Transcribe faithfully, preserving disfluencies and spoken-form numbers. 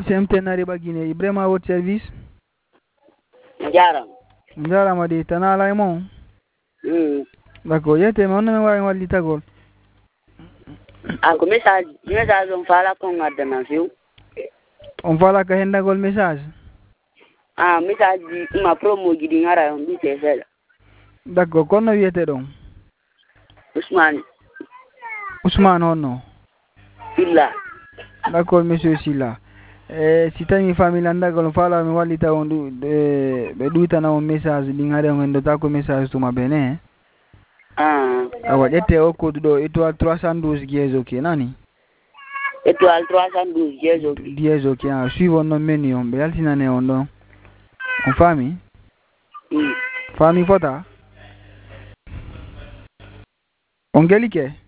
semtenare bagine Ibrahima à votre service. Jaram. Jarama de tanala e mon. Hmm. D'accord, yete mon na wa walli tagol. Ako message message on fala ko ngadda na fiu. On fala ka hendagol message. Ah, message di ma promo gidi ngara on bi te sel. D'accord, kono wiyete don? Ousmane. Ousmane honno. Silla. D'accord, monsieur Silla. Eh, si tawi mi famille landagol fala mi wallita on du be duitana on message ɗi ngare on hendota ko message tuma bene. Ah. Awa ƴette o code ɗo étoile trois cent douze dièse ok nani? Étoile trois cent douze dièse ok. Dièse ok, ah, suivre on non menu on ɓe yaltinane on ɗon. On fami? Hmm. Fami fota? On gelike?